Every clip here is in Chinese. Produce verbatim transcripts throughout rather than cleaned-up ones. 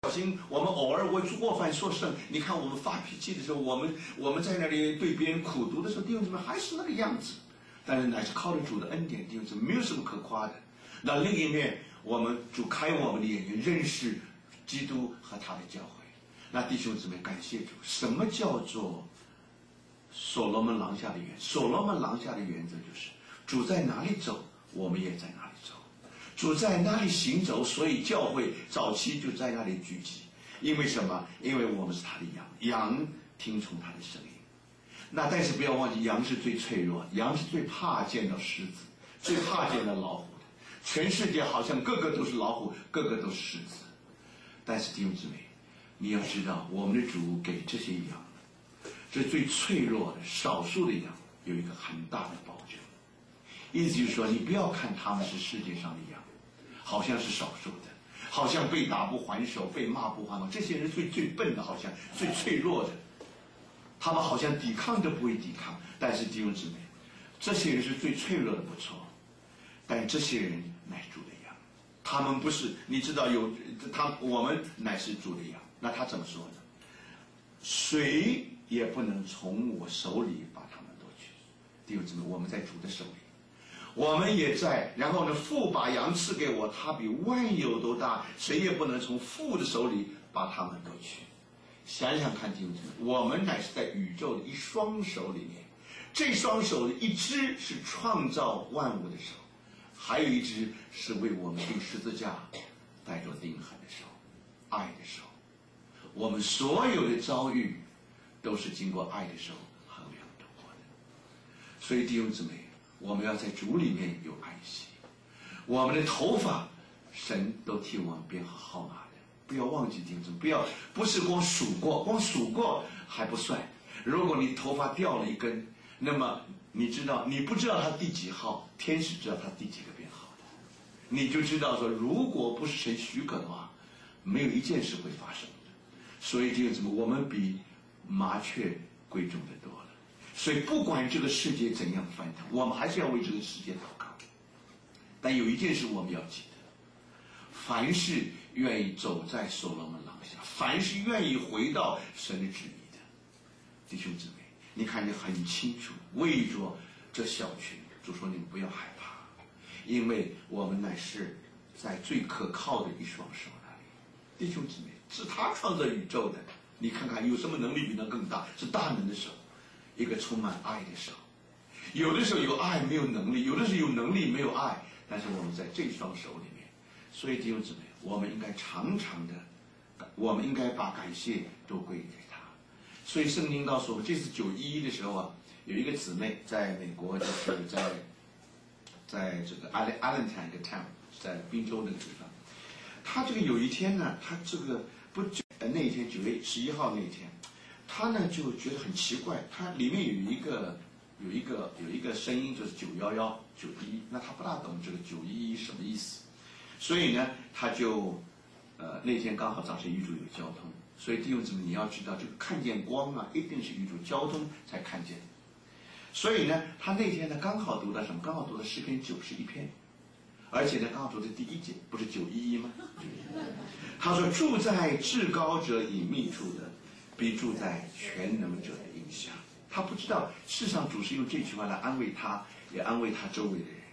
小心，我们偶尔为过犯说圣。你看我们发脾气的时候，我们我们在那里对别人苦读的时候，弟兄姊妹还是那个样子。但是乃是靠着主的恩典，弟兄姊妹没有什么可夸的。那另一面，我们主开我们的眼睛，认识基督和他的教会。那弟兄姊妹，感谢主。什么叫做所罗门廊下的原则？所罗门廊下的原则就是：主在哪里走，我们也在哪里走。主在哪里行走，所以教会早期就在那里聚集。因为什么？因为我们是他的羊，羊听从他的声音。那但是不要忘记，羊是最脆弱，羊是最怕见到狮子，最怕见到老虎的。全世界好像个个都是老虎，个个都是狮子。但是弟兄姊妹，你要知道，我们的主给这些羊，这最脆弱的少数的羊，有一个很大的保证。意思就是说，你不要看他们是世界上的羊，好像是少数的，好像被打不还手，被骂不还口。这些人最最笨的，好像最脆弱的，他们好像抵抗都不会抵抗。但是弟兄姊妹，这些人是最脆弱的，不错。但这些人乃主的羊，他们不是，你知道有他，我们乃是主的羊。那他怎么说呢？谁也不能从我手里把他们夺去。弟兄姊妹，我们在主的手里。我们也在，然后呢，父把羊赐给我，他比万有都大，谁也不能从父的手里把他们夺去。想想看，弟兄姊妹，我们乃是在宇宙的一双手里面，这双手的一只是创造万物的手，还有一只是为我们钉十字架带着钉痕的手，爱的手。我们所有的遭遇都是经过爱的手衡量度过的。所以弟兄姊妹，我们要在主里面有爱惜。我们的头发，神都替我们编好号码的，不要忘记弟兄姊妹，不要不是光数过，光数过还不算。如果你头发掉了一根，那么你知道，你不知道它第几号，天使知道它第几个编号的，你就知道说，如果不是神许可的话，没有一件事会发生的。所以弟兄姊妹，我们比麻雀贵重的多了。所以不管这个世界怎样翻腾，我们还是要为这个世界祷告。但有一件事我们要记得，凡是愿意走在所罗门廊下，凡是愿意回到神的旨意的弟兄姊妹，你看你很清楚，为着这小群，主说你们不要害怕，因为我们乃是在最可靠的一双手那里。弟兄姊妹，是他创造宇宙的，你看看有什么能力比那更大？是大能的手，一个充满爱的手。有的时候有爱没有能力，有的时候有能力没有爱，但是我们在这双手里面。所以弟兄姊妹，我们应该常常的，我们应该把感谢都归给他。所以圣经告诉我，这次九一一的时候啊，有一个姊妹在美国，就是在在这个阿伦阿伦坦一个 town， 在宾州那个地方。她这个有一天呢，她这个不呃那一天九月十一号那一天，她呢就觉得很奇怪，她里面有一个有一个有一个声音，就是九幺幺九一一，那她不大懂这个九一一什么意思，所以呢，她就呃那天刚好早晨与主有交通。所以弟兄姊妹，你要知道，这个看见光啊，一定是与主交通才看见。所以呢，他那天呢刚好读到什么？刚好读到诗篇九十一篇，而且呢刚好读的第一节，不是九一一吗？他说：“住在至高者隐秘处的，比住在全能者的荫下。”他不知道，世上主是用这句话来安慰他，也安慰他周围的人。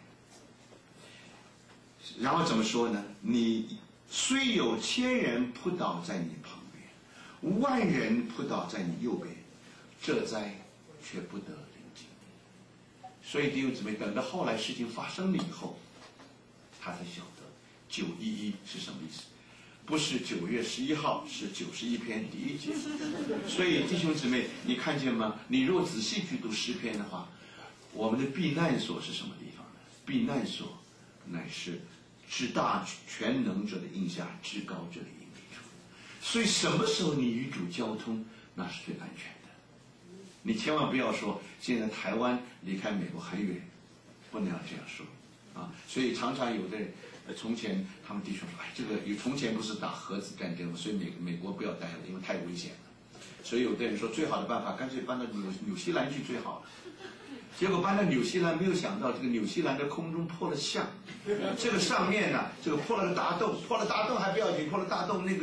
然后怎么说呢？你虽有千人扑倒在你旁边，万人扑倒在你右边，这灾却不得临近你。所以弟兄姊妹，等到后来事情发生了以后，他才晓得九一一是什么意思。不是九月十一号，是九十一篇第一节。所以弟兄姊妹，你看见吗？你若仔细去读诗篇的话，我们的避难所是什么地方呢？避难所乃是至大全能者的荫下，至高者的隐秘处。所以什么时候你与主交通，那是最安全的。你千万不要说现在台湾离开美国很远，不能要这样说啊！所以常常有的人，呃，从前他们弟兄说，哎，这个有从前不是打核子战争吗？所以美美国不要待了，因为太危险了。所以有的人说，最好的办法干脆搬到纽纽西兰去最好了。结果搬到纽西兰，没有想到这个纽西兰的空中破了相，这个上面呢，这个破了个大洞，破了大洞还不要紧，破了大洞那个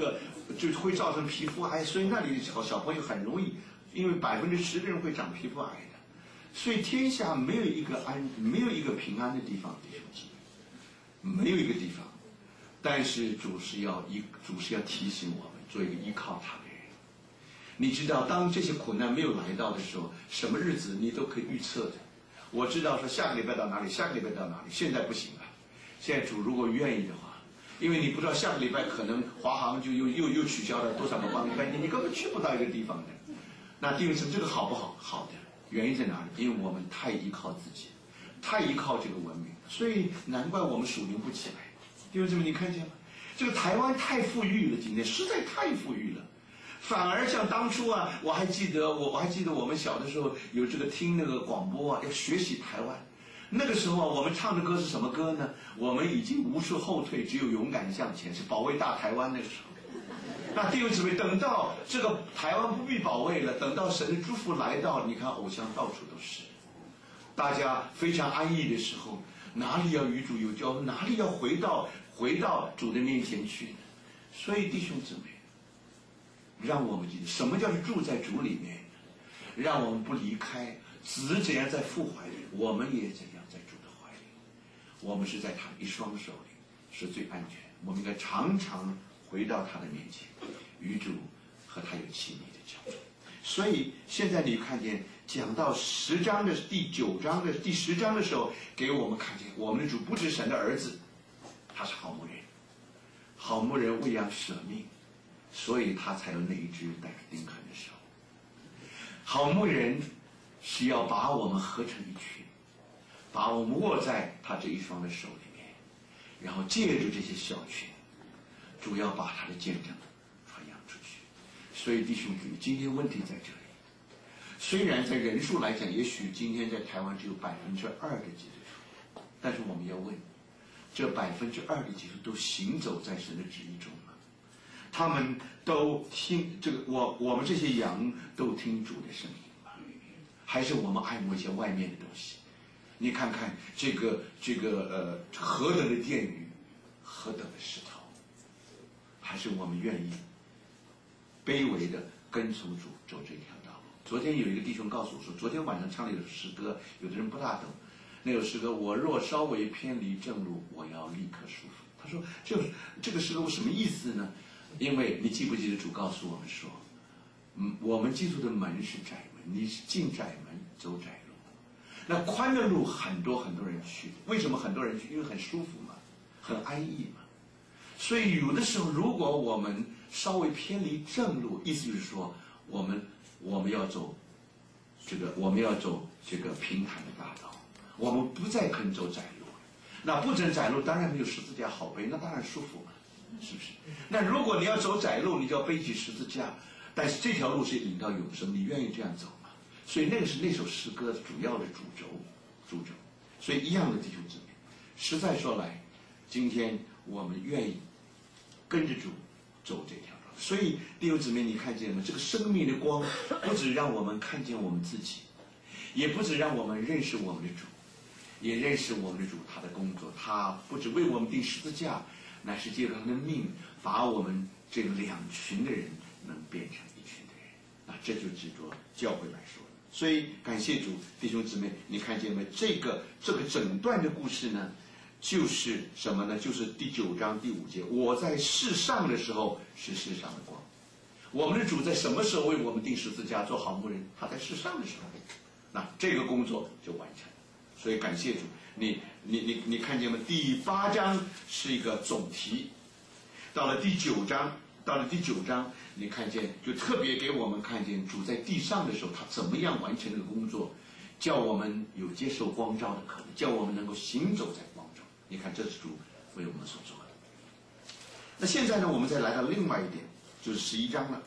就会造成皮肤癌，所以那里小小朋友很容易，因为百分之十的人会长皮肤癌的，所以天下没有一个安，没有一个平安的地方，弟兄姊妹，没有一个地方。但是主是要一，主是要提醒我们做一个依靠他的人。你知道，当这些苦难没有来到的时候，什么日子你都可以预测的。我知道说下个礼拜到哪里，下个礼拜到哪里，现在不行了。现在主如果愿意的话，因为你不知道下个礼拜可能华航就又又又取消了多少个班，你你根本去不到一个地方的。那弟兄姊妹，这个好不好？好的。原因在哪里？因为我们太依靠自己，太依靠这个文明，所以难怪我们属灵不起来。弟兄姊妹，你看见吗？这个台湾太富裕了，今天实在太富裕了。反而像当初啊，我还记得我我还记得我们小的时候有这个听那个广播啊，要学习台湾。那个时候啊，我们唱的歌是什么歌呢？我们已经无处后退，只有勇敢向前，是保卫大台湾那个时候。那弟兄姊妹，等到这个台湾不必保卫了，等到神的祝福来到，你看偶像到处都是，大家非常安逸的时候，哪里要与主有交，哪里要回到回到主的面前去呢？所以弟兄姊妹，让我们记得什么叫做住在主里面，让我们不离开。子怎样在父怀里，我们也怎样在主的怀里。我们是在他一双手里，是最安全。我们应该常常回到他的面前，与主和他有亲密的交流。所以现在你看见讲到十章的第九章的第十章的时候，给我们看见我们的主不是神的儿子，他是好牧人，好牧人为羊舍命，所以他才有那一只带着钉痕的手。好牧人是要把我们合成一群，把我们握在他这一双的手里面，然后借助这些小群，主要把他的见证传扬出去。所以弟兄姊妹，今天问题在这里。虽然在人数来讲，也许今天在台湾只有百分之二的基督徒，但是我们要问，这百分之二的基督徒都行走在神的旨意中吗？他们都听这个，我我们这些羊都听主的声音吗？还是我们爱慕一些外面的东西？你看看这个这个呃何等的殿宇，何等的石头，还是我们愿意卑微的跟从主走这条道路？昨天有一个弟兄告诉我说，昨天晚上唱了一首诗歌，有的人不大懂。那首诗歌，我若稍微偏离正路，我要立刻束缚。他说，这这个诗歌什么意思呢？因为你记不记得主告诉我们说，嗯，我们基督的门是窄门，你是进窄门走窄路。那宽的路很多很多人去，为什么很多人去？因为很舒服嘛，很安逸嘛。所以有的时候，如果我们稍微偏离正路，意思就是说，我们我们要走这个，我们要走这个平坦的大道，我们不再肯走窄路。那不走窄路，当然没有十字架好背，那当然舒服嘛，是不是？那如果你要走窄路，你就要背起十字架，但是这条路是引到永生，你愿意这样走吗？所以那个是那首诗歌主要的主轴，主轴。所以一样的弟兄姊妹，实在说来，今天我们愿意跟着主走这条路。所以弟兄姊妹，你看见吗？这个生命的光不只让我们看见我们自己，也不只让我们认识我们的主，也认识我们的主他的工作。他不只为我们钉十字架，乃是借着他的命，把我们这两群的人能变成一群的人。那这就指着教会来说。所以感谢主，弟兄姊妹，你看见没？这个这个整段的故事呢，就是什么呢？就是第九章第五节，我在世上的时候是世上的光。我们的主在什么时候为我们钉十字架做好牧人？他在世上的时候，那这个工作就完成了。所以感谢主，你你你你看见吗？第八章是一个总题，到了第九章，到了第九章，你看见就特别给我们看见主在地上的时候，他怎么样完成这个工作，叫我们有接受光照的可能，叫我们能够行走在光中。你看，这是主为我们所做的。那现在呢，我们再来到另外一点，就是十一章了。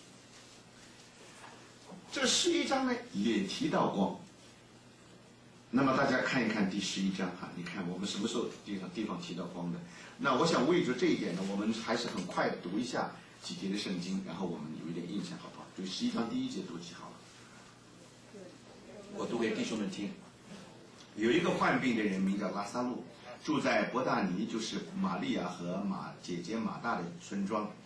这十一章呢，也提到光。那么大家看一看第十一章哈，你看我们什么时候地方地方提到光的？那我想为着这一点呢，我们还是很快读一下几节的圣经，然后我们有一点印象，好不好？就十一章第一节读起好了。我读给弟兄们听。有一个患病的人名叫拉撒路，住在伯大尼，就是玛利亚和马姐姐马大的村庄。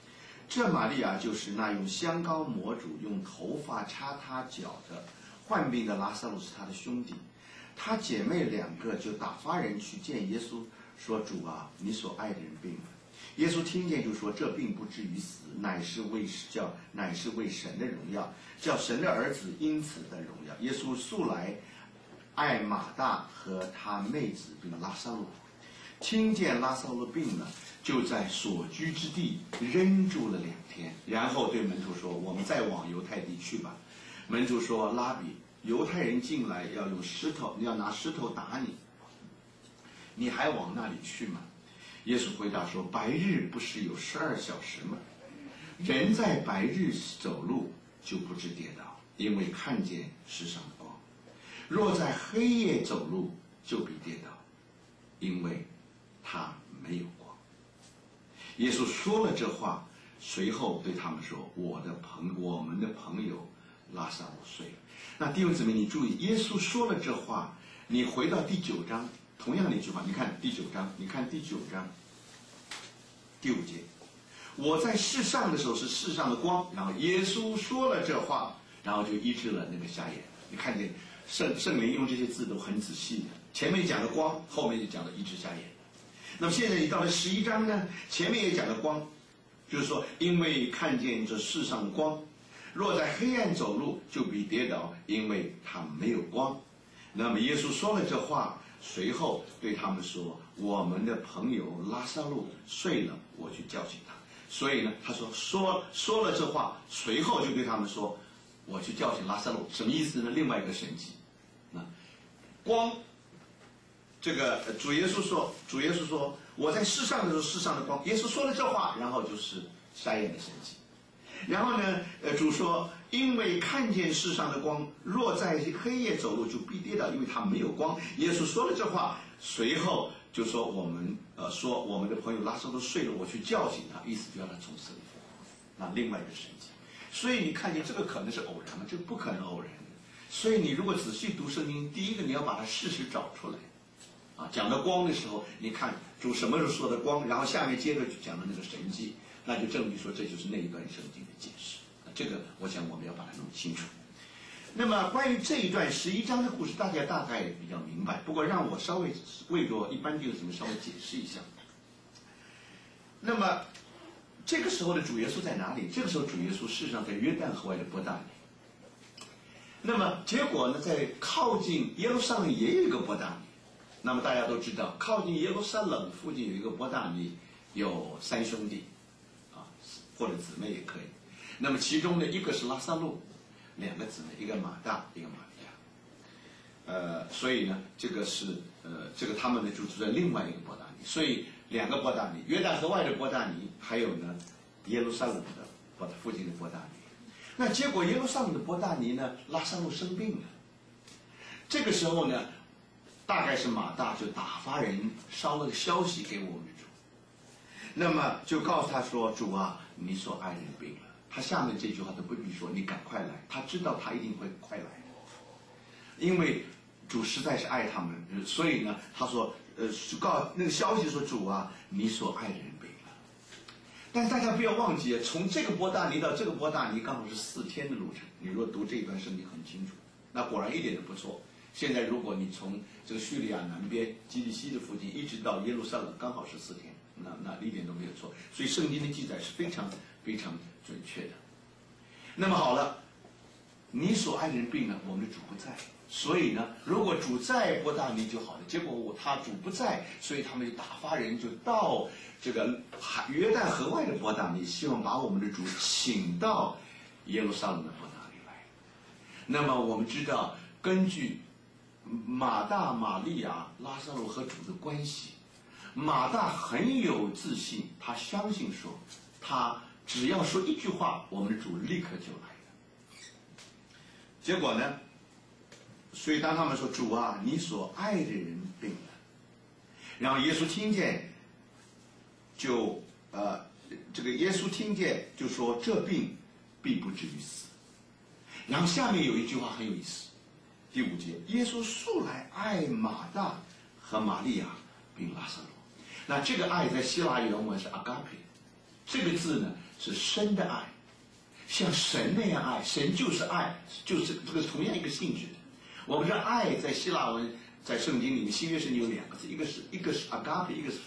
这玛利亚就是那用香膏抹主、用头发擦他脚的患病的拉撒路是他的兄弟。他姐妹两个就打发人去见耶稣，说：“主啊，你所爱的人病了。”耶稣听见就说：“这病不至于死，乃是为叫乃是为神的荣耀，叫神的儿子因此得荣耀。”耶稣素来爱马大和他妹子并拉撒路，听见拉撒路病了，就在所居之地扔住了两天，然后对门徒说：“我们再往犹太地去吧。”门徒说：“拉比，犹太人进来要用石头，要拿石头打你，你还往那里去吗？”耶稣回答说：“白日不是有十二小时吗？人在白日走路就不致跌倒，因为看见世上的光；若在黑夜走路，就必跌倒，因为他没有光。”耶稣说了这话，随后对他们说：“我的朋，我们的朋友拉撒路睡了。”那弟兄姊妹，你注意，耶稣说了这话，你回到第九章，同样的一句话，你看第九章，你看第九章第五节，我在世上的时候是世上的光，然后耶稣说了这话，然后就医治了那个瞎眼。你看见圣圣灵用这些字都很仔细的，前面讲的光，后面就讲了医治瞎眼。那么现在你到了十一章呢，前面也讲了光，就是说因为看见这世上的光，若在黑暗走路，就必跌倒，因为他没有光。那么耶稣说了这话，随后对他们说：“我们的朋友拉撒路睡了，我去叫醒他。”所以呢，他说说说了这话，随后就对他们说：“我去叫醒拉撒路。”什么意思呢？另外一个神迹，啊，光，这个主耶稣说，主耶稣说：“我在世上的时候，世上的光。”耶稣说了这话，然后就是瞎眼的神迹。然后呢，呃，主说：“因为看见世上的光，若在黑夜走路，就必跌倒，因为他没有光。”耶稣说了这话，随后就说：“我们呃说我们的朋友拉撒路睡了，我去叫醒他。”意思就要他从死里复活。那另外一个神迹，所以你看见这个可能是偶然吗？这不可能偶然的。所以你如果仔细读圣经，第一个你要把它事实找出来。啊，讲到光的时候，你看主什么时候说的光，然后下面接着就讲的那个神迹。那就证明说这就是那一段圣经的解释，这个我想我们要把它弄清楚。那么关于这一段十一章的故事，大家大概比较明白，不过让我稍微为着一般弟兄姊妹稍微解释一下。那么这个时候的主耶稣在哪里？这个时候主耶稣事实上在约旦河外的伯大尼。那么结果呢，在靠近耶路撒冷也有一个伯大尼。那么大家都知道，靠近耶路撒冷附近有一个伯大尼，有三兄弟。或者姊妹也可以，那么其中呢，一个是拉撒路，两个姊妹，一个马大，一个玛利亚。呃，所以呢，这个是呃，这个他们呢就住在另外一个伯大尼，所以两个伯大尼，约旦河外的伯大尼，还有呢耶路撒冷的伯附近的伯大尼。那结果耶路撒冷的伯大尼呢，拉撒路生病了。这个时候呢，大概是马大就打发人捎了个消息给我们的主，那么就告诉他说：“主啊，你所爱人病了。”他下面这句话都不必说，你赶快来。他知道他一定会快来，因为主实在是爱他们，所以呢，他说，呃，告那个消息说：“主啊，你所爱人病了。”但是大家不要忘记，从这个伯大尼到这个伯大尼刚好是四天的路程。你如果读这一段圣经很清楚，那果然一点都不错。现在如果你从这个叙利亚南边基利西的附近一直到耶路撒冷，刚好是四天。那那一点都没有错，所以圣经的记载是非常非常准确的。那么好了，你所爱的人病了，我们的主不在，所以呢，如果主在伯大尼就好了。结果我他主不在，所以他们就打发人就到这个约旦河外的伯大尼，希望把我们的主请到耶路撒冷的伯大尼来。那么我们知道，根据马大、玛利亚、拉撒路和主的关系。马大很有自信，他相信说，他只要说一句话，我们的主立刻就来了。结果呢，所以当他们说：“主啊，你所爱的人病了。”然后耶稣听见，就呃，这个耶稣听见就说：“这病必不至于死。”然后下面有一句话很有意思，第五节，耶稣素来爱马大和玛利亚并拉撒路。那这个爱在希腊原文是 agape， 这个字呢是生的爱，像神那样爱，神就是爱，就是这个同样一个性质的。我们说爱在希腊文，在圣经里面新约圣经有两个字，一个是一个是 agape， 一个是